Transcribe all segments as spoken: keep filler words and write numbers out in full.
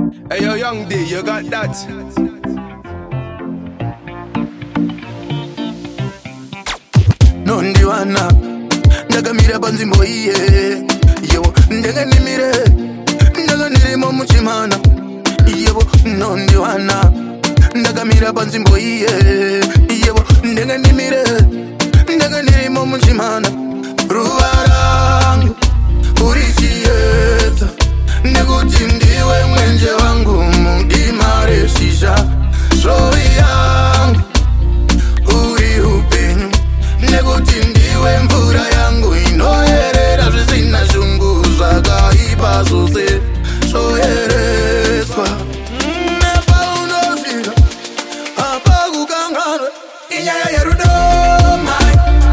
Hey yo, young D, you got that? Nondi wana ndakamira panzvimbo iye yevo ndenge nimire ndenge ndirimo muchimana yevo nondi wana ndakamira panzvimbo iye yevo ndenge nimire ndenge ndirimo muchimana ruva rangu uri chiedza nekuti ndiwe mwenje wangu mudima reshisha zvovi yangu uri upenyu nekuti ndiwe mvura yangu inoyerera zvisina shungu zvakaipa zvose zvoyereswa nepaunosvika hapakukanganwa inyaya yerudo mai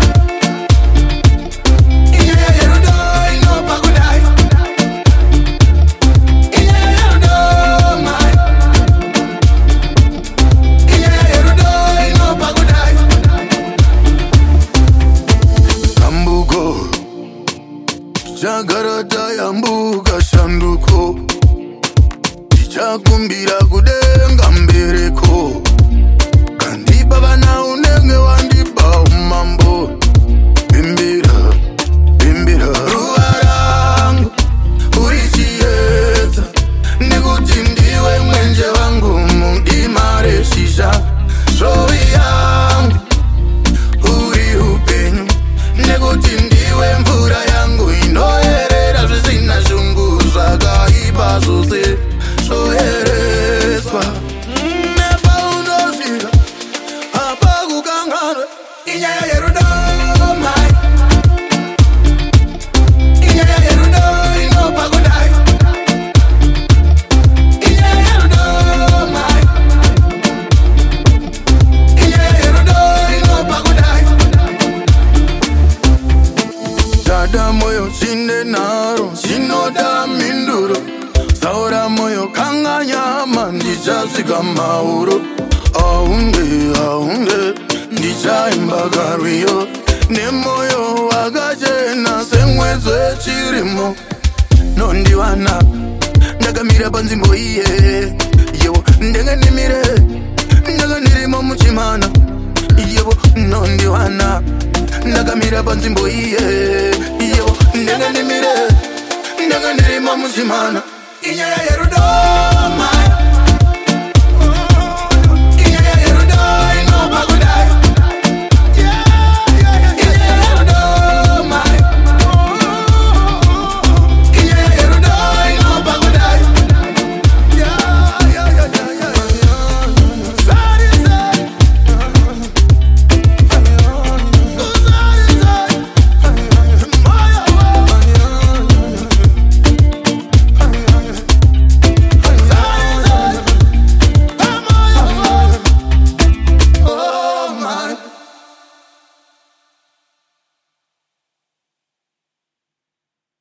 inyaya yerudo inopa kudai inyaya yerudo mai inyaya yerudo inopa kudai Sambuko Chagarata yambuka shanduko Chakumbira kudenga mbereko Kandipa vana unenge wandipa umambo Bimbira, bimbira ruva rangu uri chiedza nekuti ndiwe mwenje wangu mudima reshisha zvovi yangu uri upenyu nekuti ndiwe mvura yangu inoyerera zvisina shungu zvakaipa zvose zvoyereswa nepaunosvika hapakukanganwa inyaya yerudo mai inyaya yerudo inopa kudai inyaya yerudo mai inyaya yerudo inopa kudai Dada moyo chinde naro chinoda minduro Saura moyo kanga nyama ndichasvika mauro Aunge, aunge ndichaimba karwiyo Nemoyo wakachena semwedzi wechirimo Nondiwana ndakamira panzvimbo iye yevo ndenge nimire ndenge ndirimo muchimana yevo nondiwana ndakamira panzvimbo iye yevo ndenge nimire ndenge ndirimo muchimana inyaya yerudo mai